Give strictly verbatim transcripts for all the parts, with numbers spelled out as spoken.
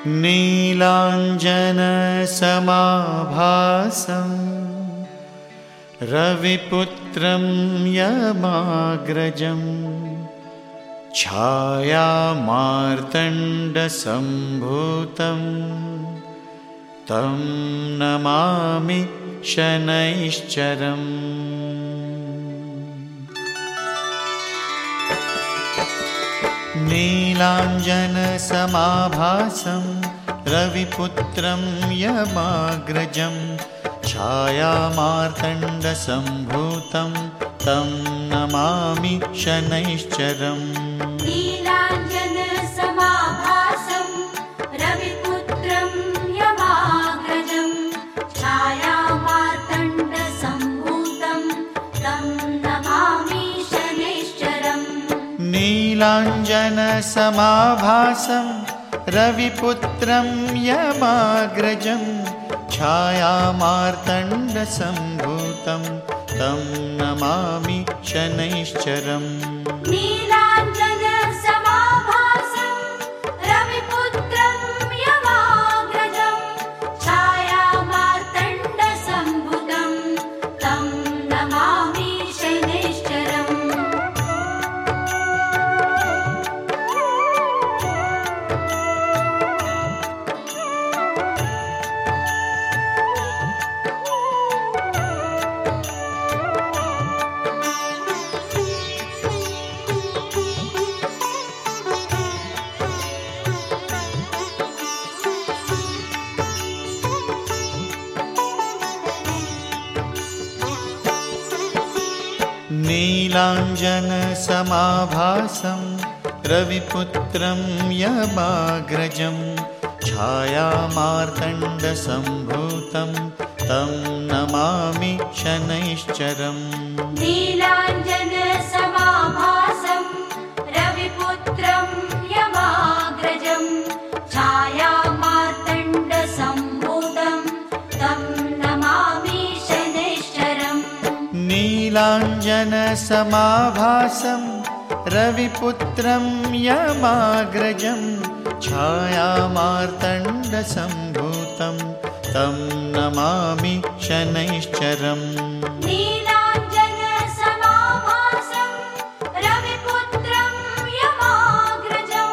नीलाञ्जनसमाभासं रविपुत्रं यमाग्रजं छायामार्तण्डसम्भूतं तं नमामि शनैश्चरम्। नीलाञ्जनसमाभासं रविपुत्रं यमाग्रजं छायामार्तण्डसम्भूतं तं नमामि शनैश्चरम्। नीलाञ्जनसमाभासं रविपुत्रं यमाग्रजं छायामार्तण्डसम्भूतं तं नमामि शनैश्चरम्। नीलाञ्जनसमाभासं रविपुत्रं यमाग्रजं छायामार्तण्डसम्भूतं तं नमामि शनैश्चरम्। नीलाञ्जनसमाभासं रविपुत्रं यमाग्रजं छायामार्तण्डसम्भूतं तं नमामि शनैश्चरम्। नीलाञ्जनसमाभासं रविपुत्रं यमाग्रजं छायामार्तण्डसम्भूतं तं नमामि शनैश्चरम्। नीलाञ्जनसमाभासं रविपुत्रं यमाग्रजं छायामार्तण्डसम्भूतं तं नमामि शनैश्चरम्। नीलाञ्जनसमाभासं रविपुत्रं यमाग्रजं छायामार्तण्डसम्भूतं तं नमामि शनैश्चरम्। नीलाञ्जनसमाभासं रविपुत्रं यमाग्रजं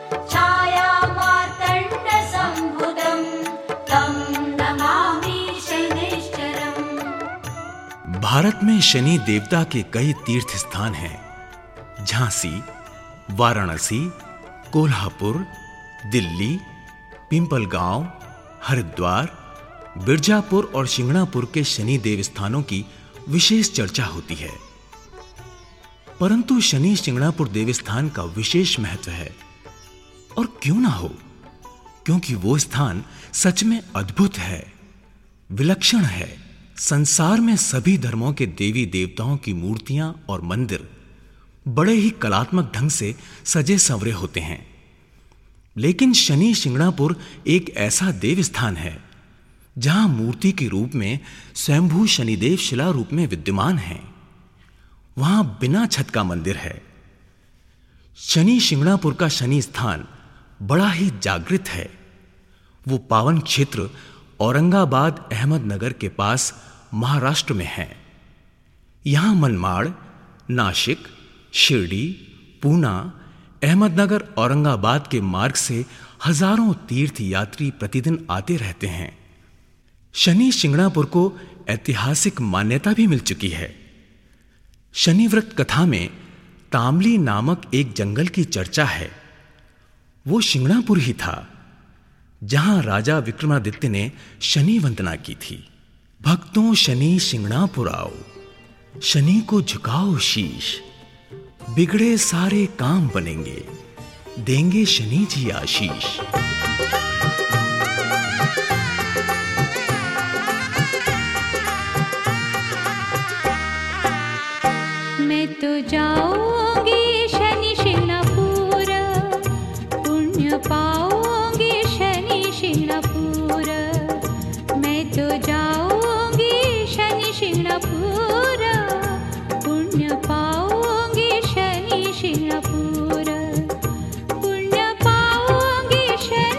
छायामार्तण्डसम्भूतं तं नमामि शनैश्चरम्। भारत में शनि देवता के कई तीर्थ स्थान हैं। झांसी, वाराणसी, कोल्हापुर, दिल्ली, पिंपलगांव, हरिद्वार, बिरजापुर और शिंगणापुर के शनि देव स्थानों की विशेष चर्चा होती है। परंतु शनि शिंगणापुर देवस्थान का विशेष महत्व है, और क्यों ना हो, क्योंकि वो स्थान सच में अद्भुत है, विलक्षण है। संसार में सभी धर्मों के देवी देवताओं की मूर्तियां और मंदिर बड़े ही कलात्मक ढंग से सजे संवरे होते हैं, लेकिन शनि शिंगणापुर एक ऐसा देव स्थान है जहां मूर्ति के रूप में स्वयंभू शनिदेव शिला रूप में विद्यमान हैं। वहां बिना छत का मंदिर है। शनि शिंगणापुर का शनि स्थान बड़ा ही जागृत है। वो पावन क्षेत्र औरंगाबाद अहमदनगर के पास महाराष्ट्र में है। यहां मनमाड़, नासिक, शिरडी, पूना, अहमदनगर, औरंगाबाद के मार्ग से हजारों तीर्थ यात्री प्रतिदिन आते रहते हैं। शनि शिंगणापुर को ऐतिहासिक मान्यता भी मिल चुकी है। शनि व्रत कथा में तामली नामक एक जंगल की चर्चा है। वो शिंगणापुर ही था जहां राजा विक्रमादित्य ने शनि वंदना की थी। भक्तों शनि शिंगणापुर आओ, शनि को झुकाओ शीश, बिगड़े सारे काम बनेंगे, देंगे शनि जी आशीष। मैं तो जाऊंगी शनि शिंगणापुर, पुण्य पाऊंगी शनि शिंगणापुर। मैं तो जाऊंगी शनि शिंगणापुर, पुण्य पाऊंगी शनि शिंगणापुर। पुण्य पाऊंगी शनि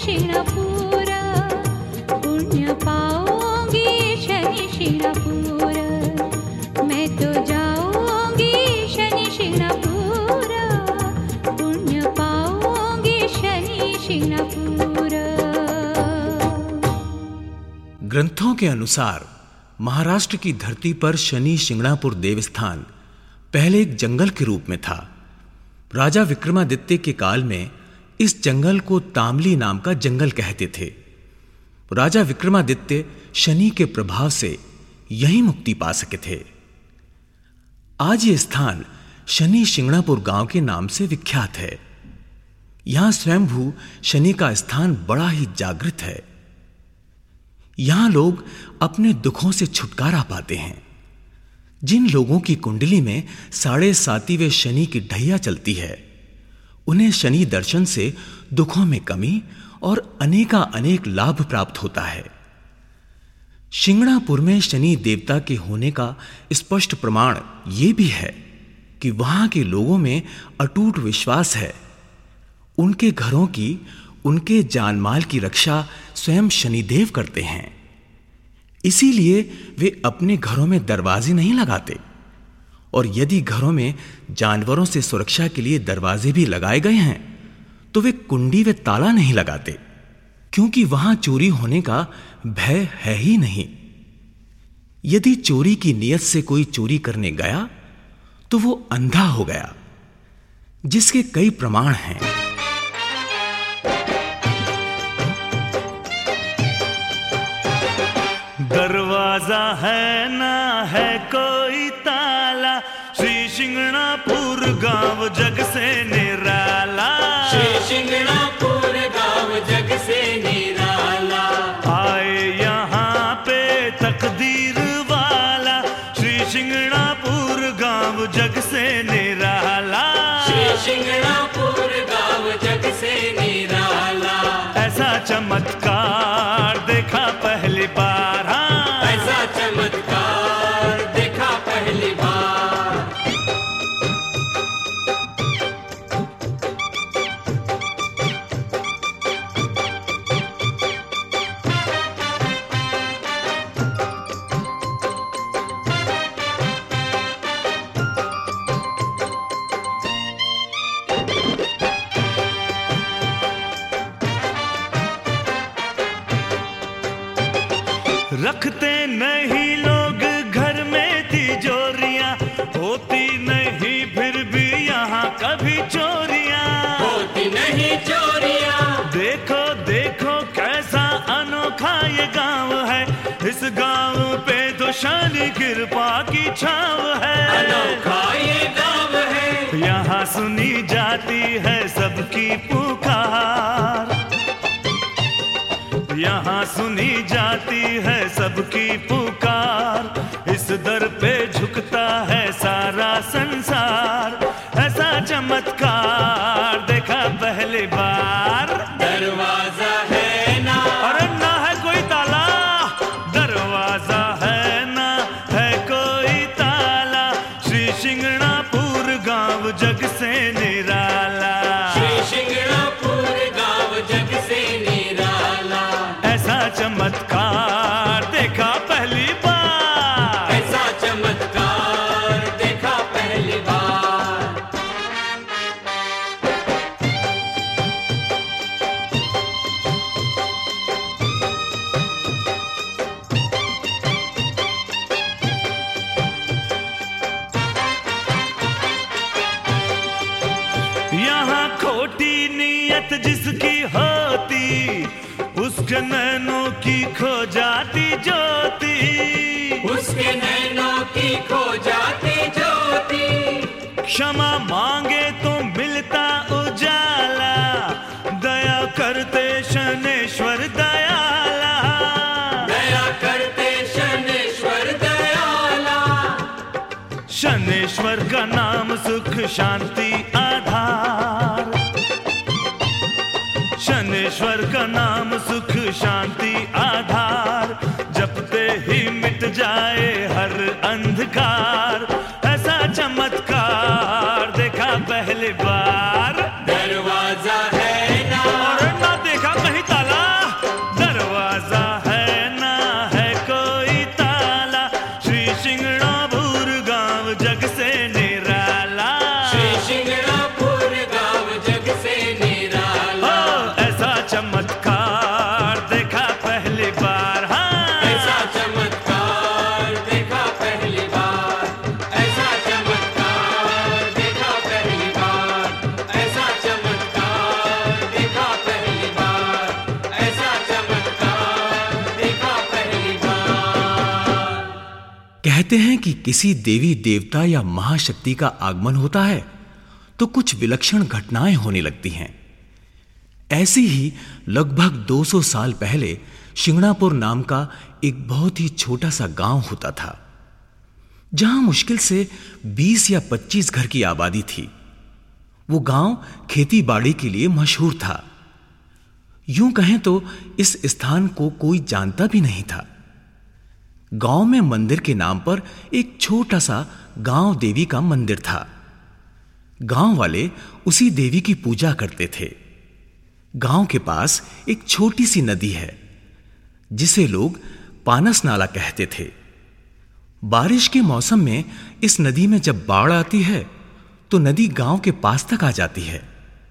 शिंगणापुर, पुण्य पाऊंगी शनि शिंगणापुर। मैं तो जाऊंगी शनि शिंगणापुर, पुण्य पाऊंगी शनि शिंगणापुर। ग्रंथों के अनुसार महाराष्ट्र की धरती पर शनि शिंगणापुर देवस्थान पहले एक जंगल के रूप में था। राजा विक्रमादित्य के काल में इस जंगल को तामली नाम का जंगल कहते थे। राजा विक्रमादित्य शनि के प्रभाव से यहीं मुक्ति पा सके थे। आज ये स्थान शनि शिंगणापुर गांव के नाम से विख्यात है। यहां स्वयंभू शनि का स्थान बड़ा ही जागृत है। यहां लोग अपने दुखों से छुटकारा पाते हैं। जिन लोगों की कुंडली में साढ़े सातीवें शनि की ढैया चलती है, उन्हें शनि दर्शन से दुखों में कमी और अनेका अनेक लाभ प्राप्त होता है। शिंगणापुर में शनि देवता के होने का स्पष्ट प्रमाण यह भी है कि वहां के लोगों में अटूट विश्वास है। उनके घरों की, उनके जानमाल की रक्षा स्वयं शनिदेव करते हैं। इसीलिए वे अपने घरों में दरवाजे नहीं लगाते, और यदि घरों में जानवरों से सुरक्षा के लिए दरवाजे भी लगाए गए हैं तो वे कुंडी व ताला नहीं लगाते, क्योंकि वहां चोरी होने का भय है ही नहीं। यदि चोरी की नीयत से कोई चोरी करने गया तो वो अंधा हो गया, जिसके कई प्रमाण हैं। दरवाजा है ना है कोई ताला, श्री शिंगणापुर गांव जग से निराला। श्री शिंगणापुर गांव जग से निराला। आए यहाँ पे तकदीर वाला, श्री शिंगणापुर गांव जग से निराला। श्री शिंगणापुर गांव जग से निराला। ऐसा चमत्कार देखा पहली बार। ऐसा चमत्कार देखा पहली बार। रखते नहीं लोग घर में तिजोरियां, होती नहीं फिर भी यहाँ कभी चोरियां। होती नहीं चोरियां। देखो देखो कैसा अनोखा ये गांव है, इस गांव पे तो शनि कृपा की छाव है। अनोखा ये गांव है। यहाँ सुनी जाती है सबकी पुकार, यहाँ सुनी जाती है सबकी पुकार। इस दर पे झुकता है सारा संसार। ऐसा चमत्कार देखा पहली बार। दरवाजा है ना, अरे ना है कोई ताला। दरवाजा है ना है कोई ताला, श्री शिंगणापुर गांव जग से निराला। श्री शिंगणापुर गांव जग से निराला। ऐसा चमत्कार देखा पहली बार। ऐसा चमत्कार देखा पहली बार। यहाँ खोटी नीयत जिसकी होती, उसके नैनों की खो जाती ज्योति। उसके नैनों की खो जाती ज्योति। क्षमा मांगे तो मिलता उजाला, दया करते शनेश्वर दयाला। दया करते शनेश्वर दयाला। शनेश्वर का नाम सुख शांति आधार। शनेश्वर का नाम सुख शांति आधार। जपते ही मिट जाए हर अंधकार। ऐसा चमत्कार देखा पहली बार। दरवाजा है ना, और ना देखा कहीं ताला। कहते हैं कि किसी देवी देवता या महाशक्ति का आगमन होता है तो कुछ विलक्षण घटनाएं होने लगती हैं। ऐसी ही लगभग दो सौ साल पहले शिंगणापुर नाम का एक बहुत ही छोटा सा गांव होता था, जहां मुश्किल से बीस या पच्चीस घर की आबादी थी। वो गांव खेती बाड़ी के लिए मशहूर था। यूं कहें तो इस स्थान को कोई जानता भी नहीं था। गांव में मंदिर के नाम पर एक छोटा सा गांव देवी का मंदिर था। गांव वाले उसी देवी की पूजा करते थे। गांव के पास एक छोटी सी नदी है जिसे लोग पानस नाला कहते थे। बारिश के मौसम में इस नदी में जब बाढ़ आती है तो नदी गांव के पास तक आ जाती है।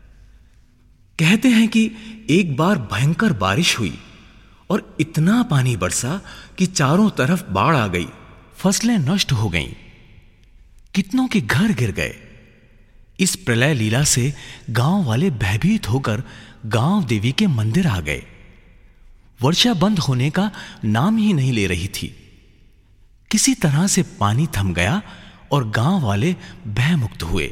कहते हैं कि एक बार भयंकर बारिश हुई और इतना पानी बरसा कि चारों तरफ बाढ़ आ गई, फसलें नष्ट हो गईं, कितनों के घर गिर गए। इस प्रलय लीला से गांव वाले भयभीत होकर गांव देवी के मंदिर आ गए। वर्षा बंद होने का नाम ही नहीं ले रही थी। किसी तरह से पानी थम गया और गांव वाले भयमुक्त हुए।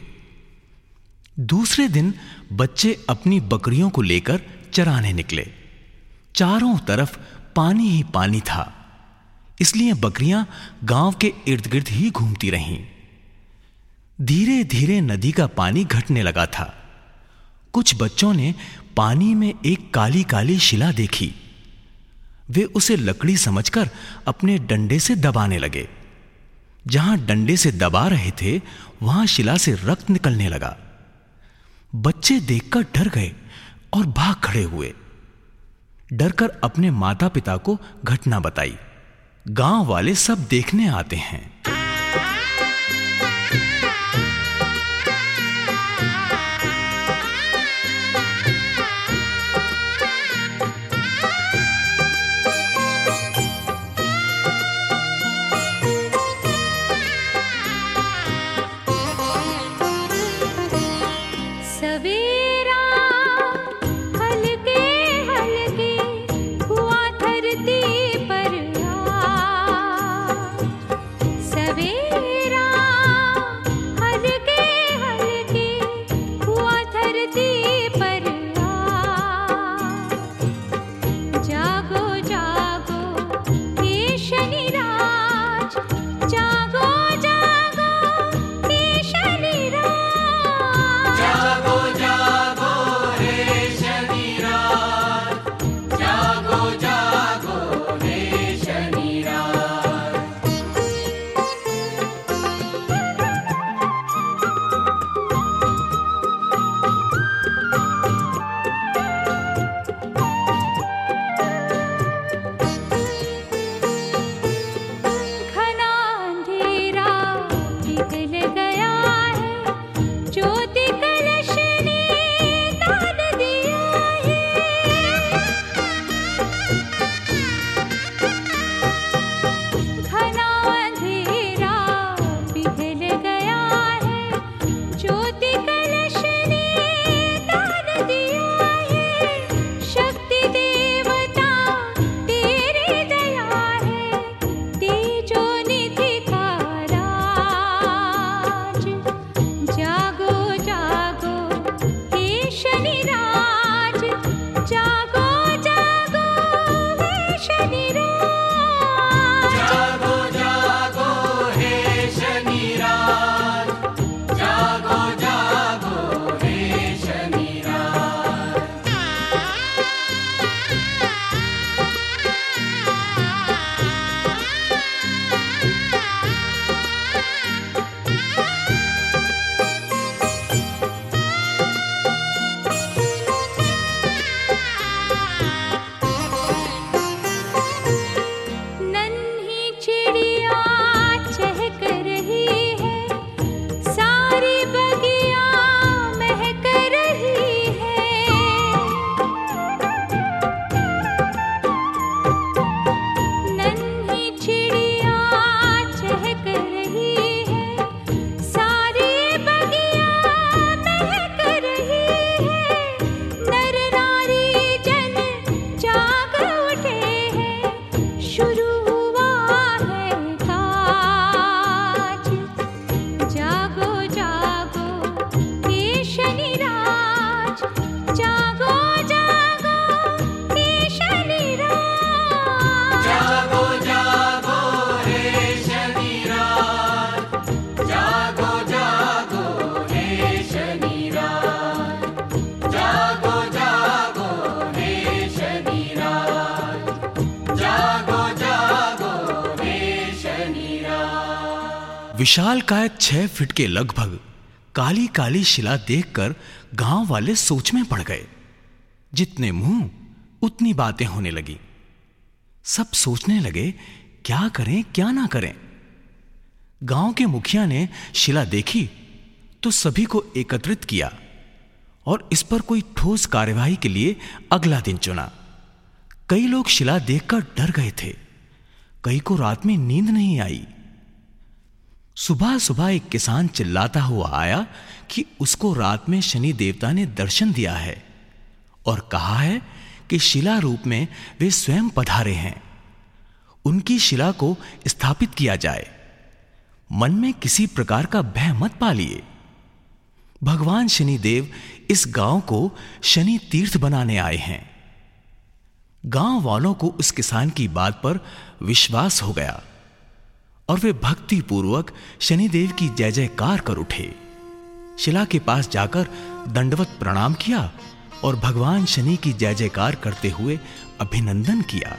दूसरे दिन बच्चे अपनी बकरियों को लेकर चराने निकले। चारों तरफ पानी ही पानी था, इसलिए बकरियां गांव के इर्द गिर्द ही घूमती रहीं। धीरे धीरे नदी का पानी घटने लगा था। कुछ बच्चों ने पानी में एक काली काली शिला देखी। वे उसे लकड़ी समझकर अपने डंडे से दबाने लगे। जहां डंडे से दबा रहे थे वहां शिला से रक्त निकलने लगा। बच्चे देखकर डर गए और भाग खड़े हुए। डरकर अपने माता पिता को घटना बताई। गांव वाले सब देखने आते हैं। सवेरा हल्के हल्के हुआ धरती पर आज। विशालकाय छह फीट के लगभग काली काली शिला देखकर गांव वाले सोच में पड़ गए। जितने मुंह उतनी बातें होने लगी। सब सोचने लगे क्या करें क्या ना करें। गांव के मुखिया ने शिला देखी तो सभी को एकत्रित किया और इस पर कोई ठोस कार्यवाही के लिए अगला दिन चुना। कई लोग शिला देखकर डर गए थे, कई को रात में नींद नहीं आई। सुबह सुबह एक किसान चिल्लाता हुआ आया कि उसको रात में शनि देवता ने दर्शन दिया है और कहा है कि शिला रूप में वे स्वयं पधारे हैं। उनकी शिला को स्थापित किया जाए। मन में किसी प्रकार का भय मत पालिए। भगवान शनिदेव इस गांव को शनि तीर्थ बनाने आए हैं। गांव वालों को उस किसान की बात पर विश्वास हो गया और वे भक्ति पूर्वक शनिदेव की जय जयकार कर उठे। शिला के पास जाकर दंडवत प्रणाम किया और भगवान शनि की जय जयकार करते हुए अभिनंदन किया।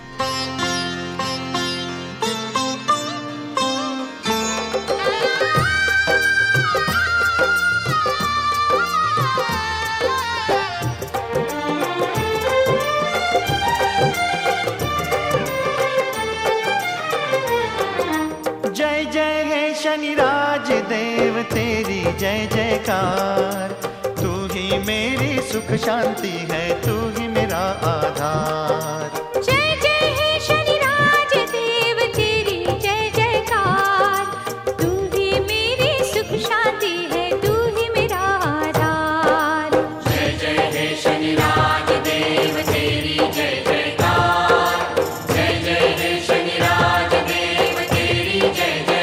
शनिराज देव तेरी जय जयकार, तू ही मेरी सुख शांति है, तू ही मेरा आधार। जय जय हे शनिराज देव तेरी जय जयकार, तू ही मेरी सुख शांति है, तू ही मेरा आधार। जय जय हे शनिराज देव तेरी जय जयकार, जय जय हे शनिराज देव तेरी जय जयकार।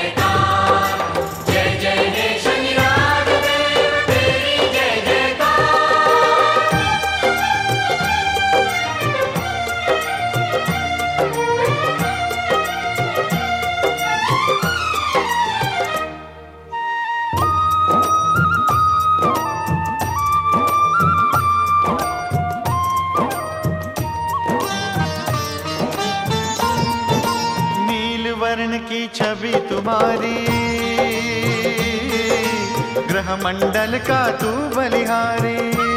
वर्ण की छवि तुम्हारी, ग्रह मंडल का तू बलिहारी।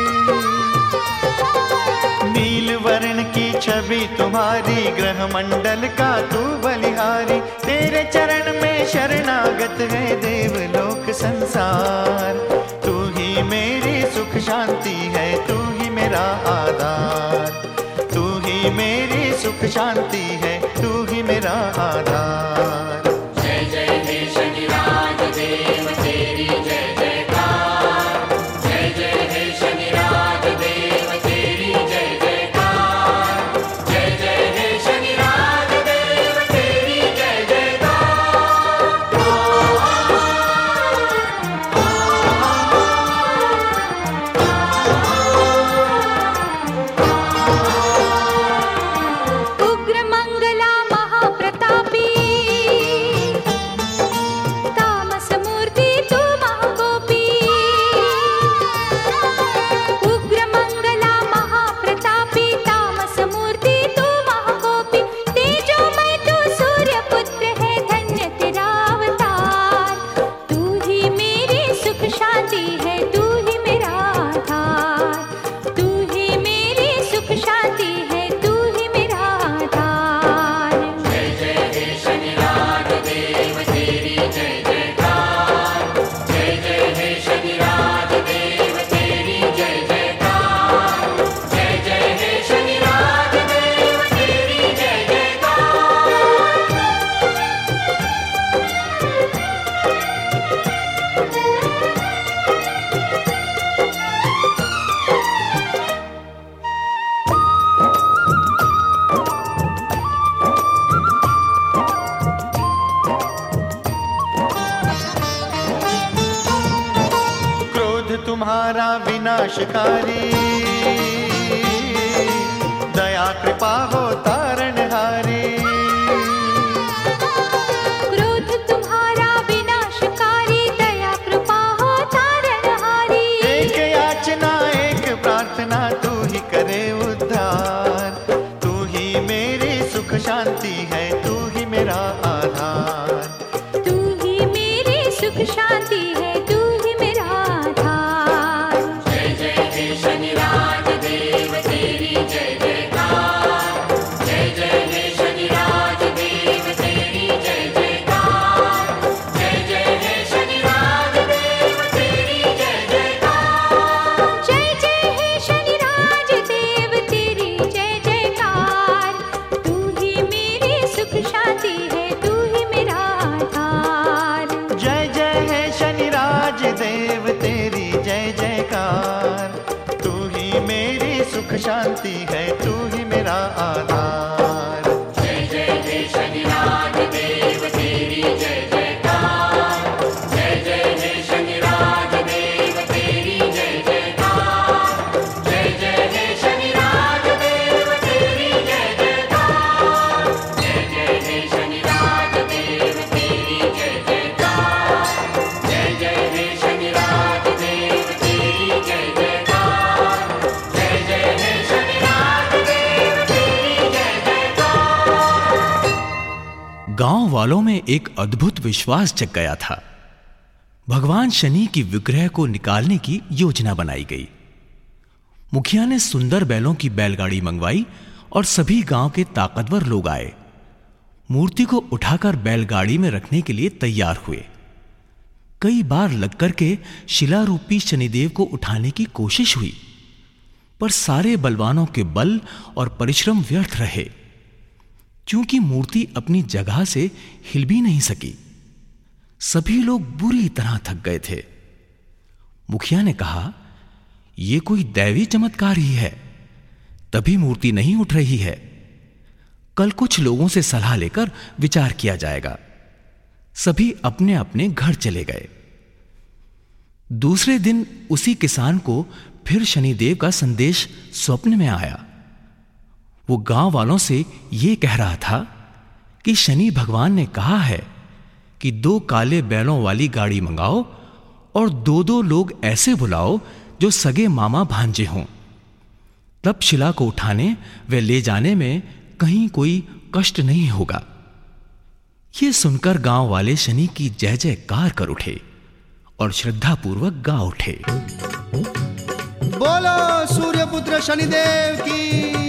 नील वर्ण की छवि तुम्हारी, ग्रह मंडल का तू बलिहारी। तेरे चरण में शरणागत है देवलोक संसार, तू ही मेरी सुख शांति है, तू ही मेरा आधार। तू ही मेरी सुख शांति है, तू ही मेरा आधार। जय जय हे शनिराज देव तेरी जय जयकार, जय जय हे शनिराज देव तेरी जय जयकार, जय जय हे शनिराज देव तेरी जय जयकार। उग्र मंगला महाप्रतापी, तामस मूर्ति तू महागोपी। उग्र मंगला महाप्रतापी, तामस मूर्ति तू महागोपी। तेजोमय तू सूर्य पुत्र है, धन्य तेरा अवतार। तू ही मेरी सुख शांति है, तू ही मेरा आधार। तू ही मेरी सुख शांति है, तू ही मेरा आधार। जय जय हे शनिराज देव तेरी जय जयकार, जय जय हे शनिराज देव तेरी जय जयकार, जय जय हे शनिराज देव तेरी जय जयकार। क्रोध तुम्हारा विनाशकारी, दया कृपा हो तारणहारी। क्रोध तुम्हारा विनाशकारी, दया कृपा हो तारणहारी। एक याचना एक प्रार्थना, तू ही करे उद्धार। तू ही मेरी सुख शांति है, तू ही मेरा आधार। तू ही मेरी शांति है तू ही मेरा आधार। जय जय हे शनिराज देव तेरी जय जयकार। जय जय हे शनिराज देव तेरी जय जयकार। जय जय हे शनिराज देव तेरी जय जयकार। जय जय हे शनिराज देव तेरी जय जयकार। जय जय हे शनिराज देव तेरी जय जयकार। जय जय हे शनिराज देव तेरी जय जयकार। गांव वालों में एक अद्भुत विश्वास जग गया था। भगवान शनि की विग्रह को निकालने की योजना बनाई गई। मुखिया ने सुंदर बैलों की बैलगाड़ी मंगवाई और सभी गांव के ताकतवर लोग आए। मूर्ति को उठाकर बैलगाड़ी में रखने के लिए तैयार हुए। कई बार लगकर के शिलारूपी शनिदेव को उठाने की कोशिश हुई, पर सारे बलवानों के बल और परिश्रम व्यर्थ रहे, क्योंकि मूर्ति अपनी जगह से हिल भी नहीं सकी। सभी लोग बुरी तरह थक गए थे। मुखिया ने कहा, यह कोई दैवी चमत्कार ही है, तभी मूर्ति नहीं उठ रही है। कल कुछ लोगों से सलाह लेकर विचार किया जाएगा। सभी अपने अपने घर चले गए। दूसरे दिन उसी किसान को फिर शनिदेव का संदेश स्वप्न में आया। वो गांव वालों से यह कह रहा था कि शनि भगवान ने कहा है कि दो काले बैलों वाली गाड़ी मंगाओ और दो दो लोग ऐसे बुलाओ जो सगे मामा भांजे हों। तब शिला को उठाने व ले जाने में कहीं कोई कष्ट नहीं होगा। यह सुनकर गांव वाले शनि की जय जयकार कर उठे और श्रद्धापूर्वक गा उठे। बोलो सूर्यपुत्र शनिदेव की।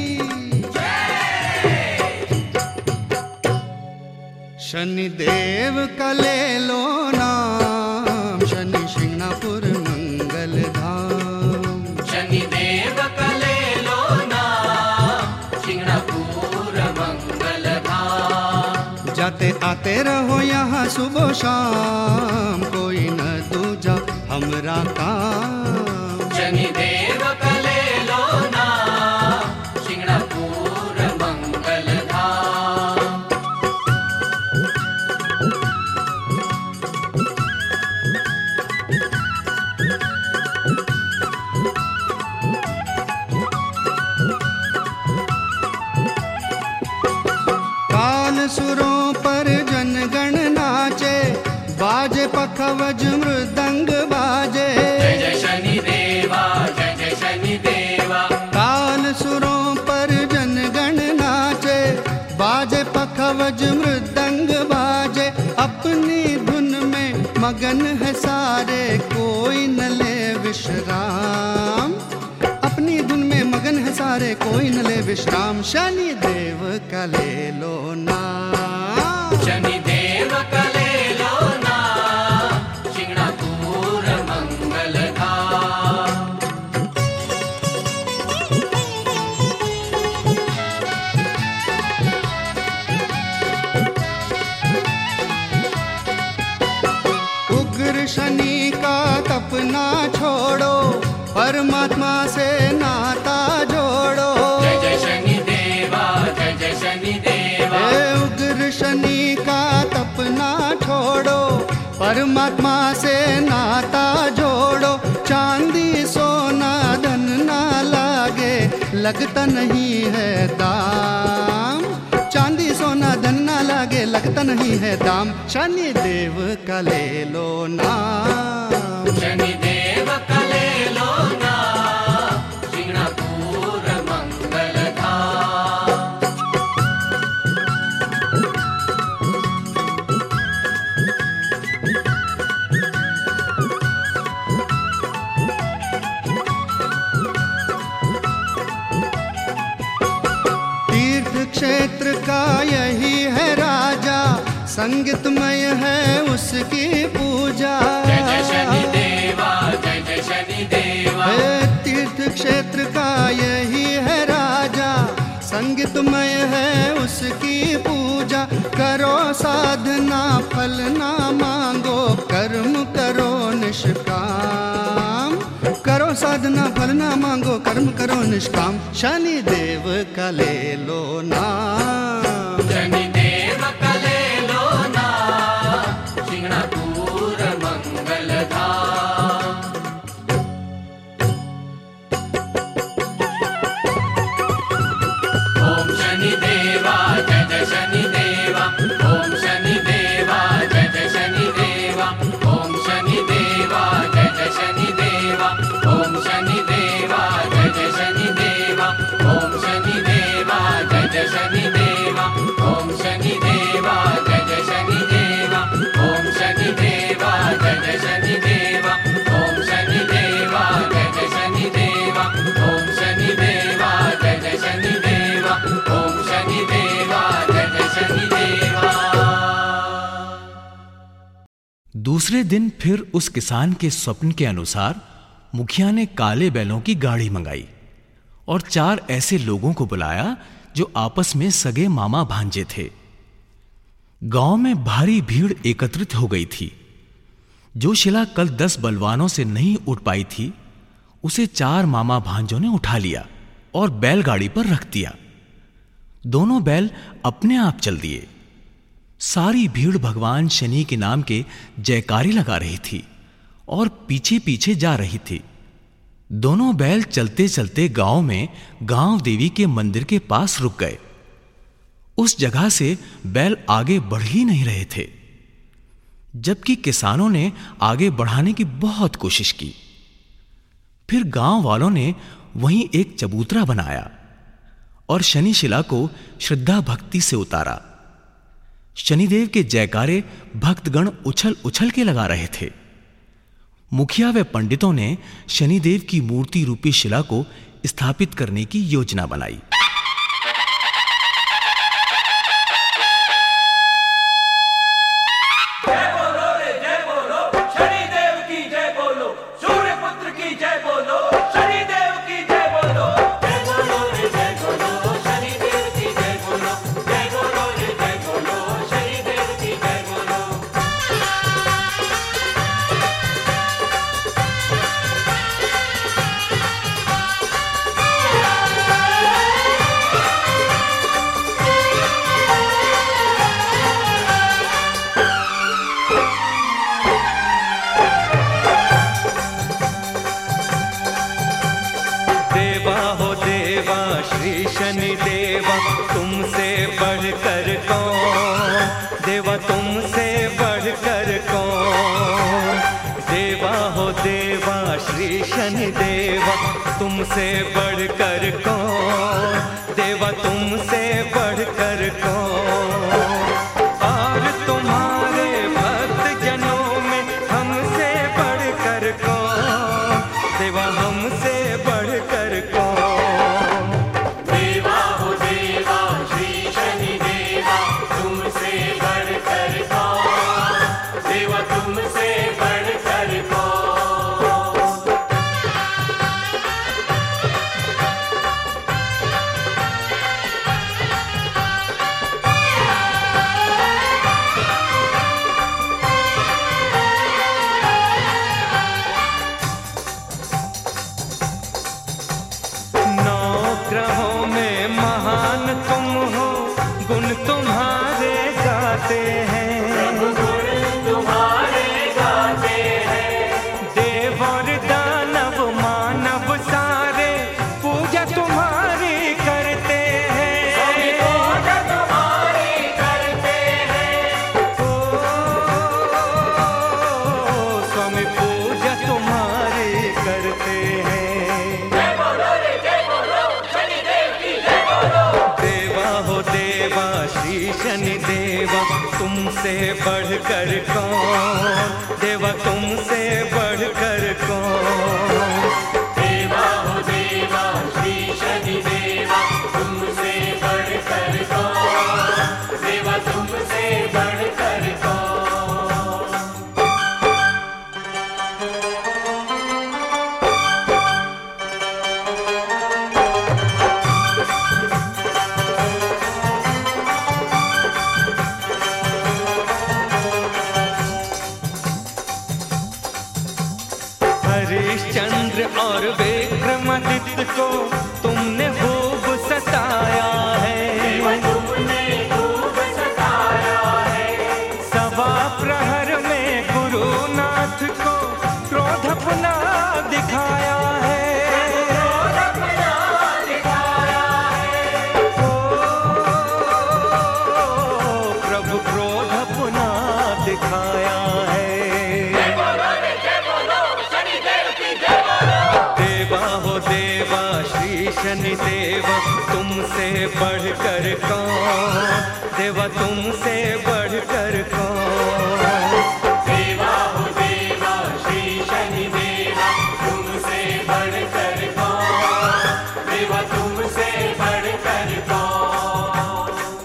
शनिदेव का ले लो नाम, शनि शिंगणापुर मंगल धाम। शनिदेव का ले लो नाम, शिंगणापुर मंगल धाम। जाते आते रहो यहाँ सुबह शाम, कोई न दूजा हमरा काम। शनिदेव का ले लो नाम, शिंगणापुर मंगल धाम। सुरों पर जनगण नाचे, बाजे पखवज मृदंग बाजे। जय जय शनि देवा, जय जय शनि देवा। ताल सुरों पर जनगण नाचे, बाजे पखवज मृदंग बाजे। अपनी धुन में मगन है सारे, कोई न ले विश्राम। अपनी धुन में मगन है सारे, कोई न ले विश्राम। शनि देव का ले लो नाम, शनि देव का ले लो नाम, शिंगणापुर मंगल धाम। उग्र शनि का तपना छोड़ो, परमात्मा से नाता जोड़ो। जय जय शनि देवा, जय जय शनि देवा। ए उग्र शनि का तपना छोड़ो, परमात्मा से नाता जोड़ो। चांदी सोना धन ना लागे, लगता नहीं है दाम। चांदी सोना धन ना लागे, लगता नहीं है दाम। शनि देव का ले लो नाम, शनि देव का ले लो नाम, शिंगणापुर मंगल धाम। तीर्थ क्षेत्र का यही है राजा, संगीतमय है उसकी पूजा। जय जय शनि देवा, जय जय शनि देवा। हे तीर्थ क्षेत्र का यही है राजा, संगीतमय है उसकी पूजा। करो साधना फल ना मांगो, कर्म करो निष्काम। करो करो साधना फल ना मांगो, कर्म करो निष्काम, शनि देव का ले लो नाम। शनिदेव का ले लो नाम, शिंगणापुर मंगल धाम। ओम शनिदेवा जय जय शनिदेवा, ओम शनिदेवा जय जय शनिदेवा, ओम शनिदेवा जय जय शनिदेवा, ओम शनिदेवा जय जय शनिदेवा, ओम शनिदेवा जय जय शनिदेवा, ओम शनिदेवा जय जय शनिदेवा, ओम शनिदेवा जय जय शनिदेवा, ओम शनिदेवा जय जय शनिदेवा, ओम शनिदेवा जय जय शनिदेवा, ओम शनिदेवा जय जय शनिदेवा। दूसरे दिन फिर उस किसान के स्वप्न के अनुसार मुखिया ने काले बैलों की गाड़ी मंगाई और चार ऐसे लोगों को बुलाया जो आपस में सगे मामा भांजे थे। गांव में भारी भीड़ एकत्रित हो गई थी। जो शिला कल दस बलवानों से नहीं उठ पाई थी, उसे चार मामा भांजों ने उठा लिया और बैलगाड़ी पर रख दिया। दोनों बैल अपने आप चल दिए। सारी भीड़ भगवान शनि के नाम के जयकारी लगा रही थी और पीछे पीछे जा रही थी। दोनों बैल चलते चलते गांव में गांव देवी के मंदिर के पास रुक गए। उस जगह से बैल आगे बढ़ ही नहीं रहे थे, जबकि किसानों ने आगे बढ़ाने की बहुत कोशिश की। फिर गांव वालों ने वहीं एक चबूतरा बनाया और शनिशिला को श्रद्धा भक्ति से उतारा। शनिदेव के जयकारे भक्तगण उछल उछल के लगा रहे थे। मुखिया व पंडितों ने शनिदेव की मूर्ति रूपी शिला को स्थापित करने की योजना बनाई। जय बोलो रे जय बोलो, शनिदेव की जय बोलो, सूर्य पुत्र की जय बोलो, शनिदेव की जय बोलो। जय बोलो रे जय बोलो, शनिदेव की जय बोलो, जय बोलो रे जय बोलो, शनिदेव की जय बोलो। देवा हो देवा श्री शनि देवा, तुमसे बढ़कर कौन, देवा तुमसे बढ़कर कौन। देवा हो देवा श्री शनि देवा, तुमसे बढ़कर कौन, देवा तुमसे बढ़कर कौन। और तुम्हारे भक्त जनों में हमसे बढ़कर कौन, देवा हमसे बढ़कर कौन। देवा हो देवा श्री शनि देवा, तुमसे बढ़कर कौन, देवा तुमसे बढ़कर कौन। नौ ग्रहों में महान तुम हो, गुण तुम्हारे गाते हैं। गुण तुम्हारे गाते हैं। देव और दानव मानव सारे पूजा तुम्हारी करते हैं। पूजा तुम्हारी करते हैं। ओ, स्वामी पूजा तुम्हारी करते हैं। जय बोलो रे जय बोलो, शनिदेव की जय बोलो। देवा हो देवा श्री शनि देवा, तुमसे बढ़कर कौन, देवा तुमसे बढ़कर कौन। देवा हो देवा श्री शनि देवा, तुमसे बढ़कर कौन, देवा तुमसे बढ़कर कौन। भक्त को तुमने खूब सताया है, तुमने खूब सताया है। सवा प्रहर में गुरुनाथ को क्रोध अपना दिखाया है, क्रोध अपना दिखाया है। ओ प्रभु क्रोध अपना दिखाया है। जय बोलो रे जय बोलो शनि देव की जय बोलो। देवा हो देवा श्री शनि देवा, तुमसे बढ़कर कौन, देवा तुमसे बढ़कर कौन। देवा हो देवा श्री शनि देवा, तुमसे बढ़कर कौन, देवा तुमसे बढ़कर कौन।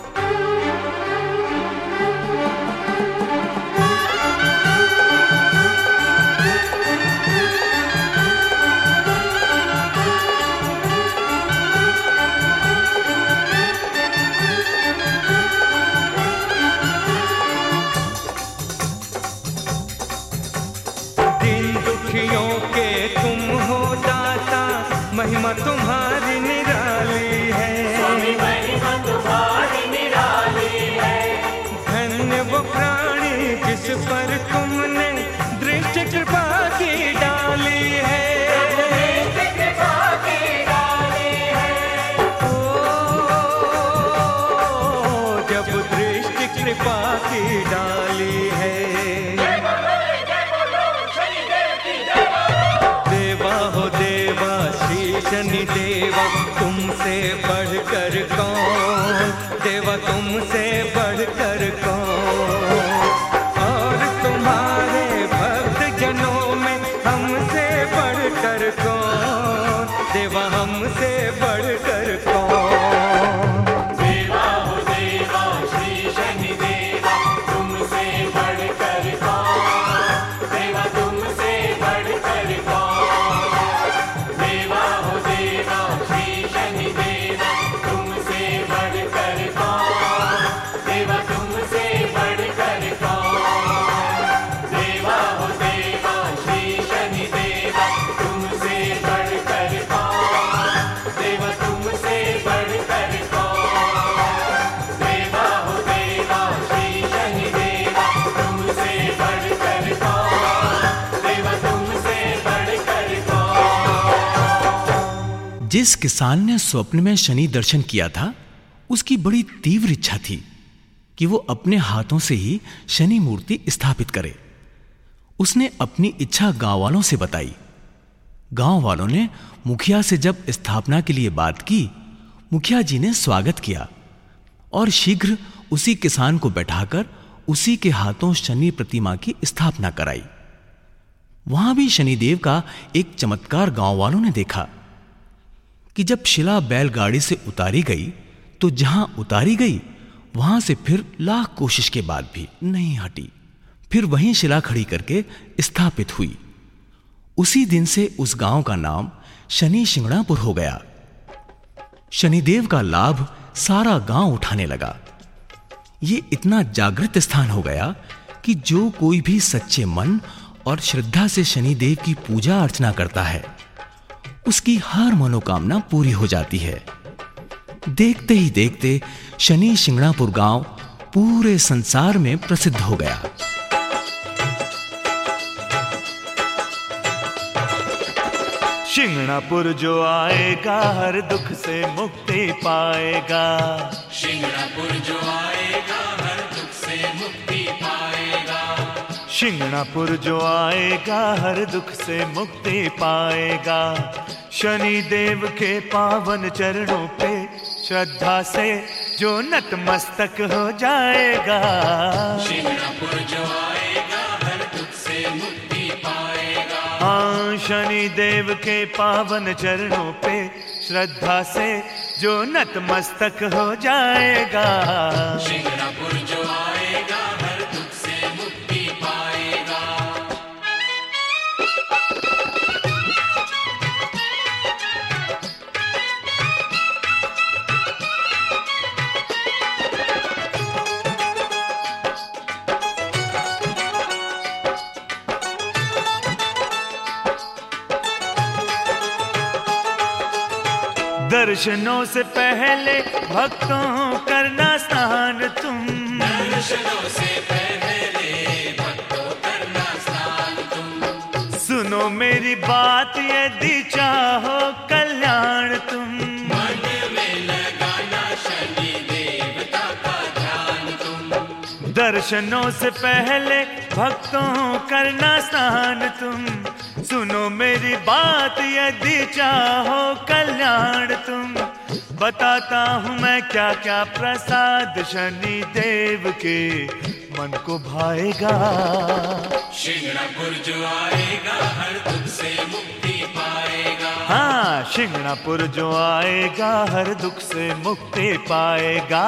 दिन दुखियों के तुम हो दाता, महिमा तुम्हारी निराली है, स्वामी महिमा तुम्हारी निराली है। धन्य वो प्राणी जिस पर तुमने दृष्टि कृपा की डाली है, दृष्टि कृपा की डाली है। ओ जब दृष्टि कृपा की डाली है। जय बोलो रे जय बोलो शनि देव की जय बोलो। देवा हो देवा श्री शनि देवा, तुमसे बढ़कर कौन, देवा तुमसे बढ़कर कौन। और तुम्हारे भक्त जनों में हमसे बढ़कर कौन, देवा हमसे बढ़कर कौन। देवा हो देवा श्री शनि देवा, तुमसे बढ़कर कौन, देवा तुमसे बढ़कर कौन। देवा हो देवा श्री शनि देवा, तुमसे बढ़कर कौन, देवा तुमसे बढ़कर कौन। देवा हो देवा श्री शनि देवा, तुमसे बढ़कर कौन, देवा तुमसे बढ़कर कौन। देवा हो देवा श्री शनि देवा, तुमसे बढ़कर कौन, देवा तुमसे बढ़कर कौन। जिस किसान ने स्वप्न में शनि दर्शन किया था, उसकी बड़ी तीव्र इच्छा थी कि वो अपने हाथों से ही शनि मूर्ति स्थापित करे। उसने अपनी इच्छा गांव वालों से बताई। गांव वालों ने मुखिया से जब स्थापना के लिए बात की, मुखिया जी ने स्वागत किया और शीघ्र उसी किसान को बैठाकर उसी के हाथों शनि प्रतिमा की स्थापना कराई। वहां भी शनिदेव का एक चमत्कार गांव वालों ने देखा कि जब शिला बैलगाड़ी से उतारी गई तो जहां उतारी गई वहां से फिर लाख कोशिश के बाद भी नहीं हटी। फिर वहीं शिला खड़ी करके स्थापित हुई। उसी दिन से उस गांव का नाम शनि शिंगणापुर हो गया। शनिदेव का लाभ सारा गांव उठाने लगा। ये इतना जागृत स्थान हो गया कि जो कोई भी सच्चे मन और श्रद्धा से शनिदेव की पूजा अर्चना करता है, उसकी हर मनोकामना पूरी हो जाती है। देखते ही देखते शनि शिंगणापुर गांव पूरे संसार में प्रसिद्ध हो गया। शिंगणापुर जो आएगा हर दुख से मुक्ति पाएगा। शिंगणापुर जो आएगा हर दुख से मुक्ति पाएगा। शिंगणापुर जो आएगा हर दुख से मुक्ति पाएगा। शनि देव के पावन चरणों पे श्रद्धा से जो नतमस्तक हो जाएगा। शिंगणापुर जो आएगा हर दुख से मुक्ति पाएगा। हाँ, शनि देव के पावन चरणों पे श्रद्धा से जो नतमस्तक हो जाएगा। शिंगणापुर जो आएगा हर दुख से मुक्ति पाएगा। दर्शनों से पहले भक्तों करना स्नान तुम, दर्शनों से पहले भक्तों करना स्नान तुम। सुनो मेरी बात यदि चाहो कल्याण तुम, मन में लगाना शनि देवता का ध्यान तुम। दर्शनों से पहले भक्तों करना स्नान तुम, सुनो मेरी बात यदि चाहो कल्याण तुम। बताता हूँ मैं क्या क्या प्रसाद शनि देव के मन को भाएगा। शिंगणापुर जो आएगा हर दुख से मुक्ति पाएगा। हाँ, शिंगणापुर जो आएगा हर दुख से मुक्ति पाएगा।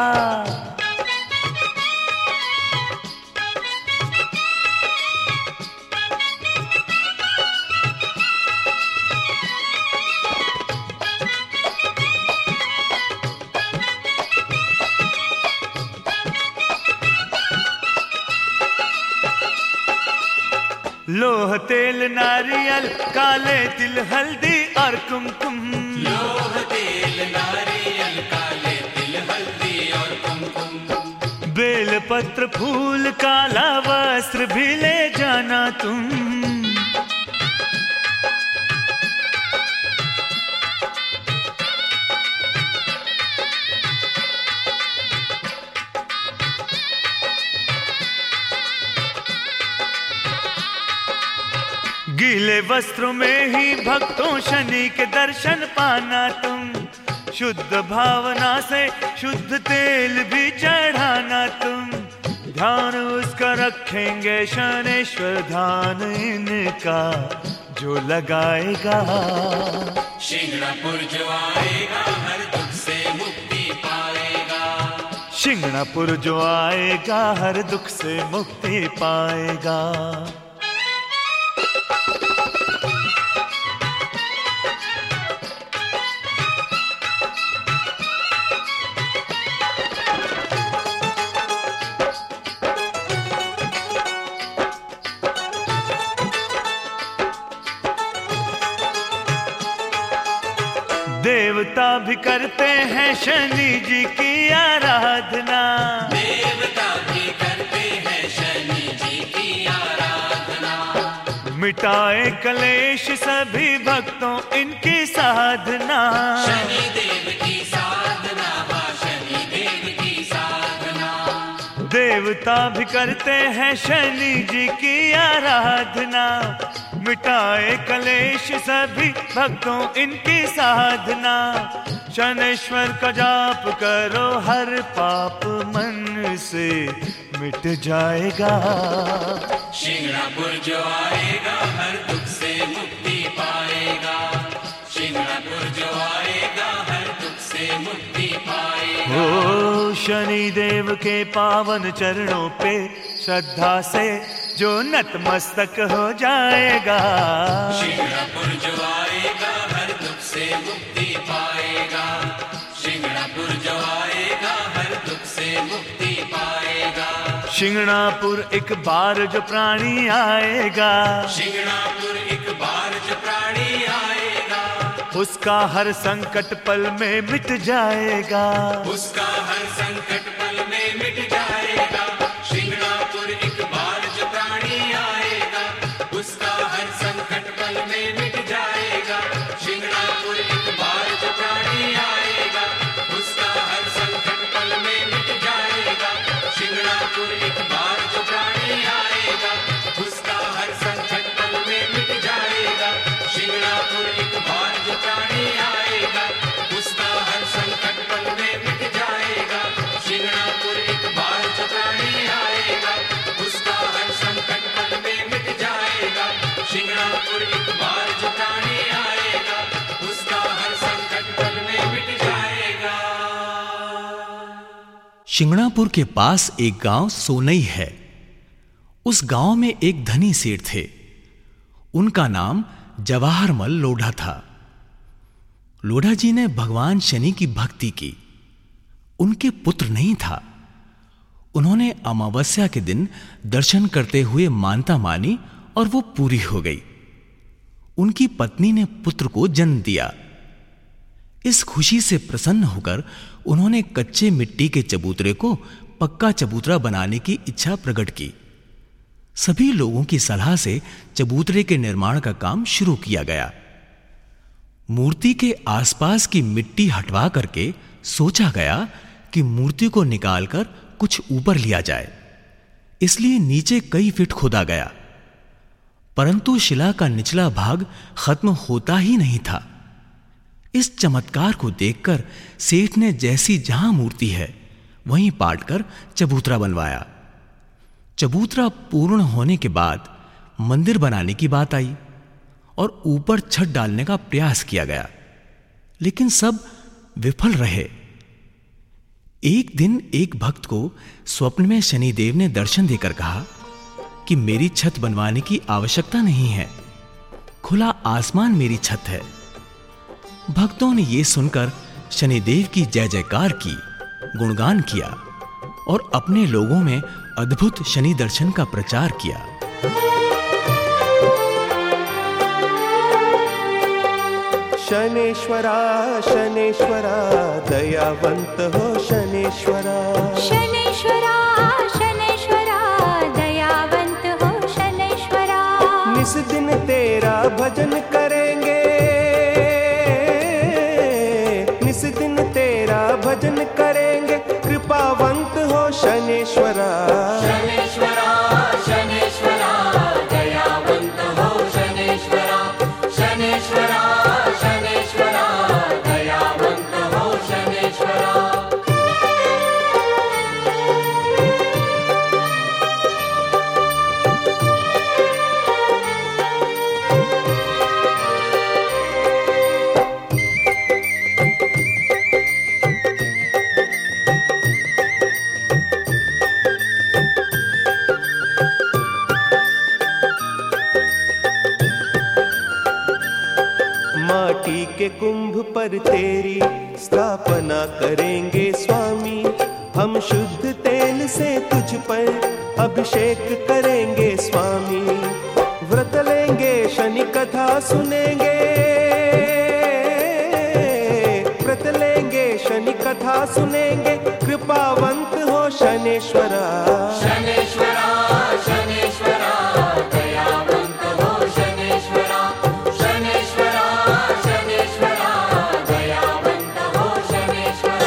लोह तेल नारियल काले तिल हल्दी और कुमकुम, लोह तेल नारियल काले तिल हल्दी और कुमकुम। बेल पत्र फूल काला वस्त्र भी ले जाना तुम। गीले वस्त्रों में ही भक्तों शनि के दर्शन पाना तुम। शुद्ध भावना से शुद्ध तेल भी चढ़ाना तुम। ध्यान उसका रखेंगे शनेश्वर, ध्यान इनका जो लगाएगा। शिंगणापुर जो आएगा हर दुख से मुक्ति पाएगा। शिंगणापुर जो आएगा हर दुख से मुक्ति पाएगा। देवता भी करते हैं शनि जी की आराधना। देवता भी करते हैं शनि जी की आराधना। मिटाए कलेश सभी भक्तों इनकी साधना। शनि देव की साधना, हाँ शनि देव की साधना। देवता भी करते हैं शनि जी की आराधना। मिटाए कलेश सभी भक्तों इनकी साधना। शनेश्वर का जाप करो हर पाप मन से मिट जाएगा। शिंगणापुर जो आएगा हर दुख से मुक्ति पाएगा। शिंगणापुर जो आएगा हर दुख से मुक्ति पाएगा। ओ शनि देव के पावन चरणों पे श्रद्धा से जो नतमस्तक हो जाएगा। शिंगणापुर जो आएगा हर दुख से मुक्ति पाएगा। शिंगणापुर जो आएगा हर दुख से मुक्ति पाएगा। शिंगणापुर एक बार जो प्राणी आएगा। शिंगणापुर एक बार जो प्राणी आएगा। उसका हर संकट पल में मिट जाएगा। उसका हर संकट पल में मिट जाएगा। शिंगणापुर एक बार जो प्राणी आएगा। उसका हर संकट पल में मिट जाएगा। शिंगणापुर एक बार जो प्राणी आएगा। उसका हर संकट पल में मिट जाएगा। शिंगणापुर एक बार जो प्राणी आएगा। उसका हर संकट पल में मिट जाएगा। शिंगणापुर एक बार जो प्राणी आएगा। उसका हर संकट पल में मिट जाएगा। शिंगणापुर एक बार जो प्राणी आएगा। उसका हर संकट पल में मिट जाएगा। शिंगणापुर एक बार जो प्राणी आएगा। उसका हर संकट पल में मिट जाएगा। शिंगणापुर के पास एक गांव सोनई है। उस गांव में एक धनी सेठ थे। उनका नाम जवाहरमल लोढ़ा था। लोढ़ा जी ने भगवान शनि की भक्ति की। उनके पुत्र नहीं था। उन्होंने अमावस्या के दिन दर्शन करते हुए मानता मानी और वो पूरी हो गई। उनकी पत्नी ने पुत्र को जन्म दिया। इस खुशी से प्रसन्न होकर उन्होंने कच्चे मिट्टी के चबूतरे को पक्का चबूतरा बनाने की इच्छा प्रकट की। सभी लोगों की सलाह से चबूतरे के निर्माण का काम शुरू किया गया। मूर्ति के आसपास की मिट्टी हटवा करके सोचा गया कि मूर्ति को निकालकर कुछ ऊपर लिया जाए, इसलिए नीचे कई फीट खोदा गया, परंतु शिला का निचला भाग खत्म होता ही नहीं था। इस चमत्कार को देखकर सेठ ने जैसी जहां मूर्ति है वहीं पाटकर चबूतरा बनवाया। चबूतरा पूर्ण होने के बाद मंदिर बनाने की बात आई और ऊपर छत डालने का प्रयास किया गया, लेकिन सब विफल रहे। एक दिन एक भक्त को स्वप्न में शनिदेव ने दर्शन देकर कहा कि मेरी छत बनवाने की आवश्यकता नहीं है, खुला आसमान मेरी छत है। भक्तों ने यह सुनकर शनिदेव की जय जयकार की, गुणगान किया और अपने लोगों में अद्भुत शनि दर्शन का प्रचार किया। शनेश्वरा शनेश्वरा दयावंत हो शनेश्वरा। शनेश्वरा शनेश्वरा दयावंत हो शनेश्वरा। निस दिन तेरा भजन करेंगे, निस दिन तेरा भजन करेंगे, कृपावंत हो शनेश्वरा। शनेश्वरा शनेश्वरा दयावंत हो शनेश्वरा। शनेश्वरा शनेश्वरा दयावंत हो शनेश्वरा। माटी के कुंभ पर तेरी स्थापना करेंगे स्वामी, हम शुद्ध तेल से तुझ पर अभिषेक करेंगे स्वामी। व्रत लेंगे शनि कथा सुनेंगे, व्रत लेंगे शनि कथा सुनेंगे, कृपावंत हो शनेश्वरा। शनेश्वरा शनेश्वरा दयावंत हो शनेश्वरा। शनेश्वरा शनेश्वरा दयावंत हो शनेश्वरा।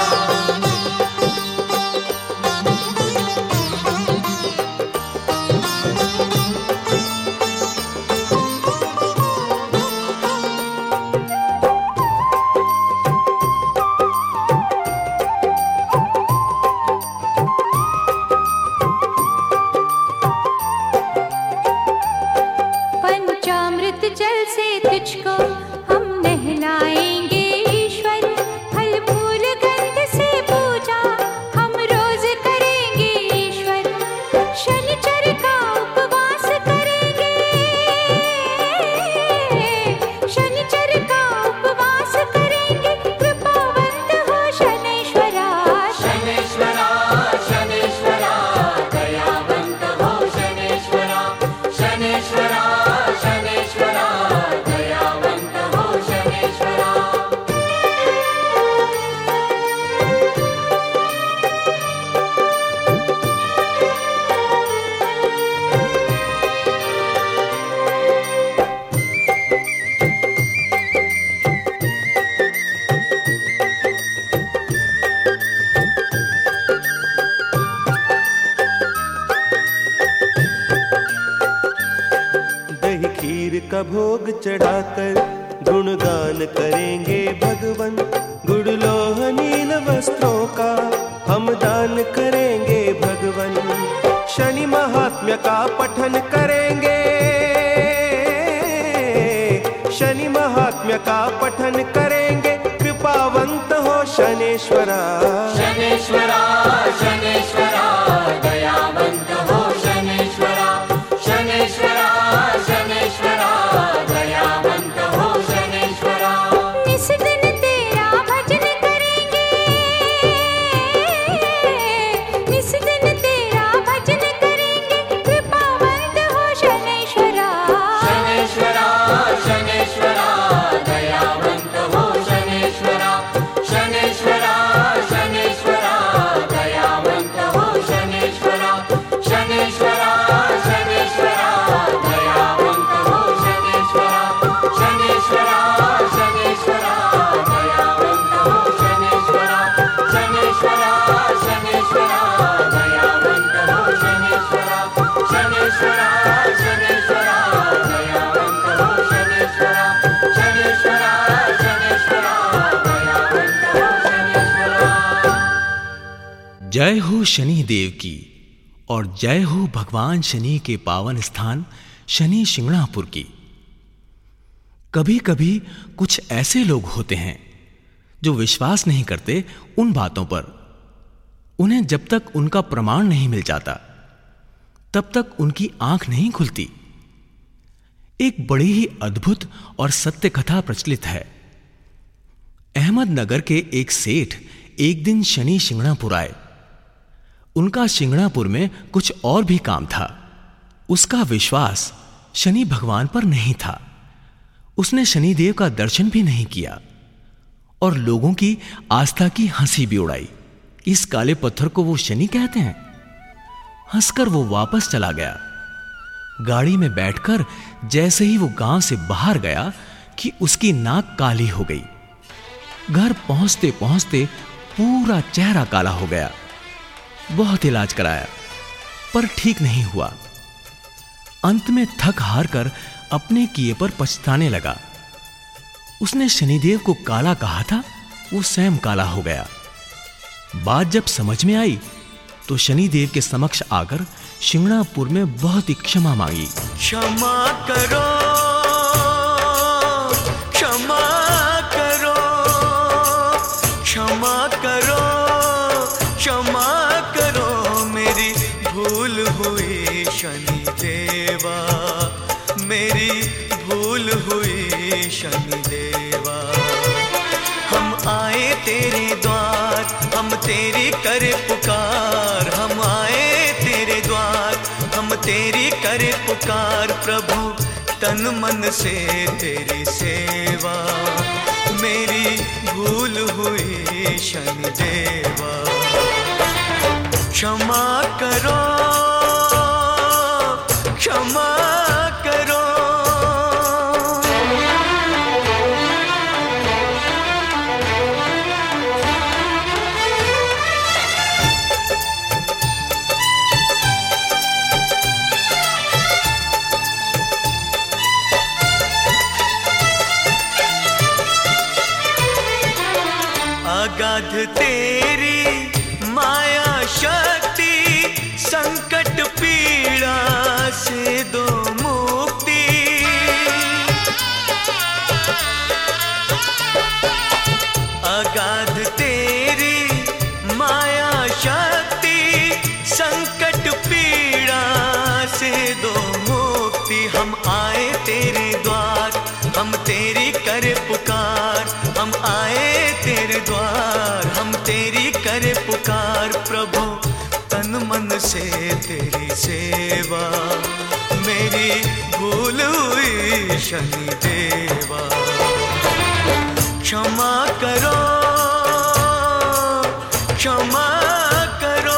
पंचामृत जल से तुझको हम नहलाएंगे ईश्वर, फल फूल गंध से पूजा हम रोज करेंगे ईश्वर। शनिचर का उपवास करेंगे, शनिचर का उपवास करेंगे, कृपावंत हो शनेश्वरा। शनेश्वरा शनेश्वरा दयावंत हो शनेश्वरा। शनेश्वरा शनेश्वरा दयावंत हो शनेश्वरा। दही खीर का भोग चढ़ाकर गुणगान करेंगे भगवन, गुड़ लोह नील वस्त्रों का हम दान करेंगे भगवन। शनि महात्म्य का पठन करेंगे, शनि महात्म्य का पठन करेंगे, कृपावंत हो शनेश्वरा। शनेश्वरा शनेश्वरा दयावंत हो शनेश्वरा। शनेश्वरा शनेश्वरा दयावंत हो शनेश्वरा। निस दिन तेरा भजन करेंगे, निस दिन तेरा भजन करेंगे, कृपावंत हो शनेश्वरा। शनेश्वरा शनेश्वरा दयावंत हो शनेश्वरा। जय हो शनि देव की और जय हो भगवान शनि के पावन स्थान शनि शिंगणापुर की। कभी कभी कुछ ऐसे लोग होते हैं जो विश्वास नहीं करते उन बातों पर। उन्हें जब तक उनका प्रमाण नहीं मिल जाता तब तक उनकी आंख नहीं खुलती। एक बड़ी ही अद्भुत और सत्य कथा प्रचलित है। अहमदनगर के एक सेठ एक दिन शनि शिंगणापुर आए। उनका शिंगणापुर में कुछ और भी काम था। उसका विश्वास शनि भगवान पर नहीं था। उसने शनिदेव का दर्शन भी नहीं किया और लोगों की आस्था की हंसी भी उड़ाई। इस काले पत्थर को वो शनि कहते हैं। हंसकर वो वापस चला गया। गाड़ी में बैठकर जैसे ही वो गांव से बाहर गया कि उसकी नाक काली हो गई। घर पहुंचते पहुंचते पूरा चेहरा काला हो गया। बहुत इलाज कराया पर ठीक नहीं हुआ। अंत में थक हार कर अपने किए पर पछताने लगा। उसने शनिदेव को काला कहा था, वो स्वयं काला हो गया। बात जब समझ में आई तो शनिदेव के समक्ष आकर शिंगणापुर में बहुत ही क्षमा मांगी। क्षमा करो, क्षमा करो, क्षमा करो, क्षमा करो, मेरी भूल हुई शनि देवा, मेरी भूल हुई शनि देवा। हम आए तेरे द्वार, हम तेरी करे पुकार, हम आए तेरे द्वार, हम तेरी करे पुकार। प्रभु तन मन से तेरी सेवा, मेरी भूल हुई शनि देवा। क्षमा करो, क्षमा करो। अगाध तेरी माया शक्ति, संकट पीड़ा से दो मुक्ति। अगाध तेरी माया शक्ति, संकट पीड़ा से दो मुक्ति। हम आए तेरे द्वार, हम तेरी करे पुकार, हम आए तेरे द्वार, हम तेरी करे पुकार। प्रभु तन मन से तेरी सेवा, मेरी भूल हुई शनि देवा। क्षमा करो, क्षमा करो।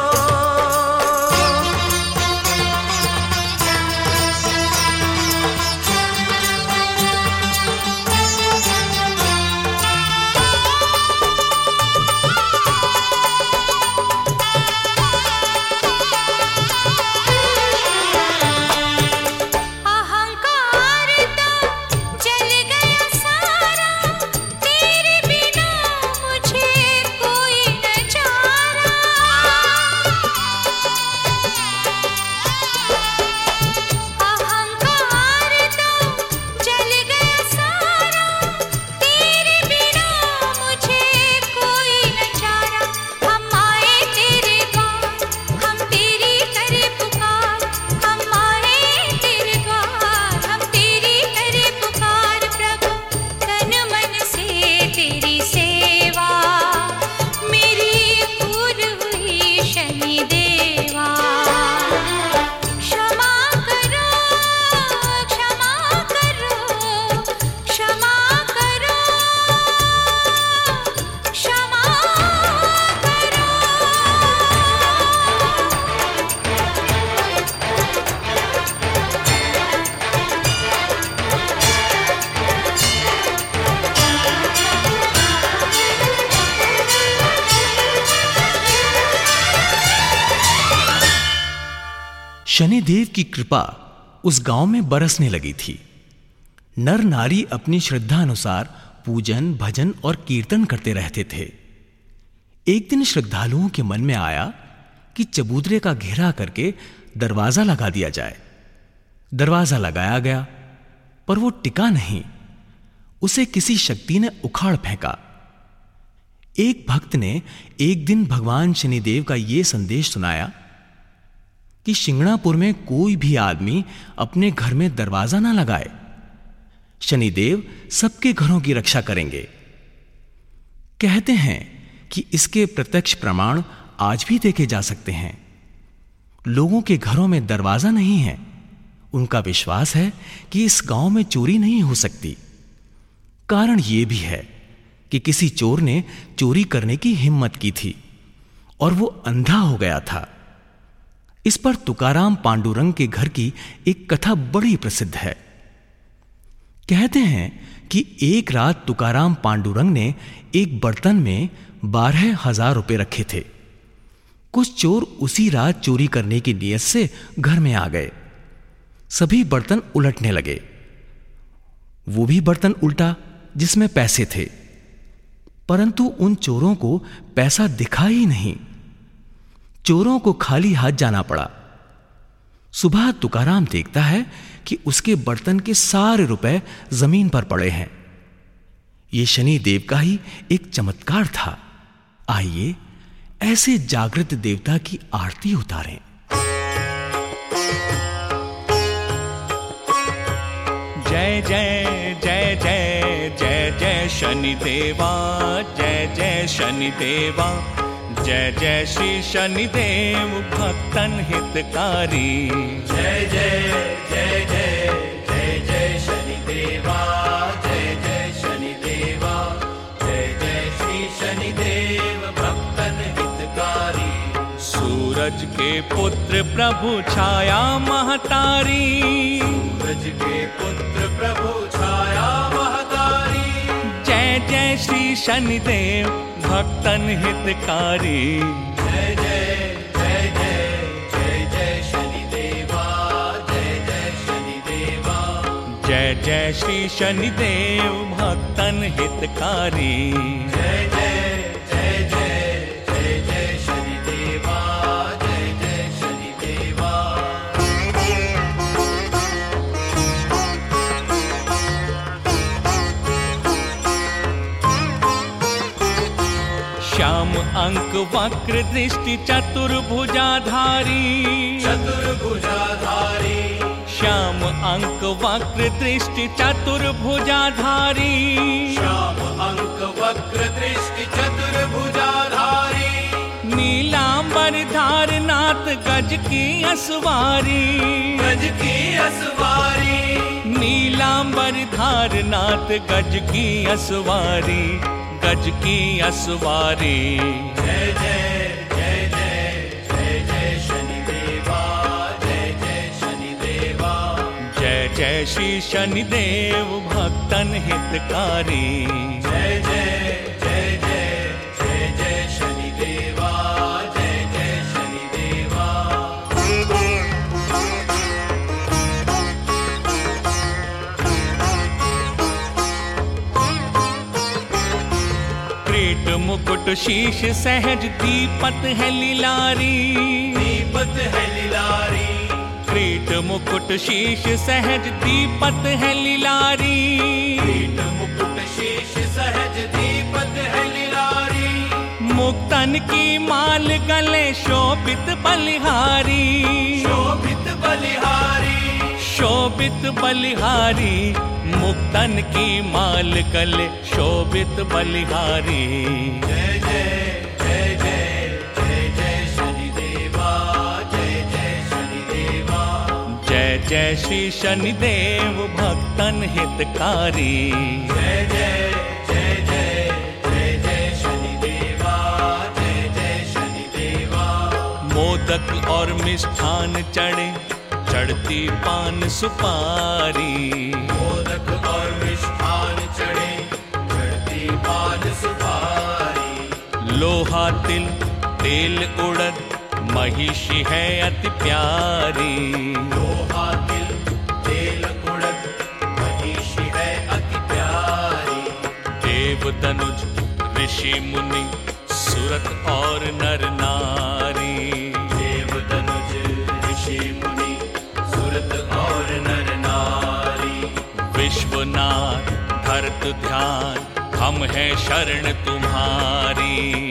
शनिदेव की कृपा उस गांव में बरसने लगी थी। नर नारी अपनी श्रद्धा अनुसार पूजन, भजन और कीर्तन करते रहते थे। एक दिन श्रद्धालुओं के मन में आया कि चबूतरे का घेरा करके दरवाजा लगा दिया जाए। दरवाजा लगाया गया, पर वो टिका नहीं, उसे किसी शक्ति ने उखाड़ फेंका। एक भक्त ने एक दिन भगवान शनिदेव का यह संदेश सुनाया कि शिंगणापुर में कोई भी आदमी अपने घर में दरवाजा ना लगाए, शनिदेव सबके घरों की रक्षा करेंगे। कहते हैं कि इसके प्रत्यक्ष प्रमाण आज भी देखे जा सकते हैं। लोगों के घरों में दरवाजा नहीं है, उनका विश्वास है कि इस गांव में चोरी नहीं हो सकती। कारण यह भी है कि किसी चोर ने चोरी करने की हिम्मत की थी और वो अंधा हो गया था। इस पर तुकाराम पांडुरंग के घर की एक कथा बड़ी प्रसिद्ध है। कहते हैं कि एक रात तुकाराम पांडुरंग ने एक बर्तन में बारह हजार रुपए रखे थे। कुछ चोर उसी रात चोरी करने की नीयत से घर में आ गए। सभी बर्तन उलटने लगे। वो भी बर्तन उल्टा जिसमें पैसे थे, परंतु उन चोरों को पैसा दिखा ही नहीं। चोरों को खाली हाथ जाना पड़ा। सुबह तुकाराम देखता है कि उसके बर्तन के सारे रुपए जमीन पर पड़े हैं। यह शनि देव का ही एक चमत्कार था। आइए ऐसे जागृत देवता की आरती उतारें। जय जय जय जय जय जय शनि देवा, जय जय शनि देवा, जय जय श्री शनिदेव भक्तन हितकारी। जय जय जय जय जय जय शनिदेवा, जय जय शनिदेवा, जय जय श्री शनिदेव भक्तन हितकारी। सूरज के पुत्र प्रभु छाया महतारी, सूरज के पुत्र प्रभु छाया महतारी। जय जय श्री शनिदेव भक्तन हितकारी। जय जय जय जय जय जय शनिदेवा, जय जय शनिदेवा, जय जय श्री शनिदेव भक्तन हितकारी। जय जय जय जय जय जय शनिदेवा, जय जय शनिदेवा। श्याम अंक वक्र दृष्टि चतुर्भुजाधारी, चतुर्भुजाधारी, श्याम अंक वक्र दृष्टि चतुर्भुजाधारी। श्याम अंक वक्र दृष्टि चतुर्भुजाधारी। नीलांबर धारनाथ गज की असवारी, गज की असवारी। नीलांबर धारनाथ गज की असवारी, गज की असवारी। जय जय जय जय जय जय शनिदेवा, जय जय शनिदेवा, जय जय श्री शनिदेव भक्तन हितकारी। जय जय जय जय जय जय शनिदेवा, जय जय शनिदेवा। क्रीट मुकुट शीश सहज दीपत है लीलारी, दीपत है लीलारी। क्रीट मुकुट शीश सहज दीपत है लीलारी। क्रीट मुकुट शीश सहज दीपत है लीलारी। मुक्तन की माल गले शोभित बलिहारी, शोभित बलिहारी, शोभित बलिहारी। मुक्तन की माल गले शोभित बलिहारी। जय जय जय जय जय जय शनिदेवा, जय जय शनिदेवा, जय जय श्री शनिदेव भक्तन हितकारी। जय जय जय जय जय जय शनिदेवा, जय जय शनिदेवा। मोदक और मिष्ठान चढ़े चढ़ती पान सुपारी, मोदक और मिष्ठान चढ़े चढ़ती पान सुपारी। लोहा तिल तेल उड़द महिषी है अति प्यारी। लोहा तिल तेल उड़द महिषी है अति प्यारी। देव तनुज ऋषि मुनि सुरत और नर नारी। देव तनुज ऋषि मुनि सुरत और नर नारी। विश्वनाथ धरत ध्यान हम हैं शरण तुम्हारी।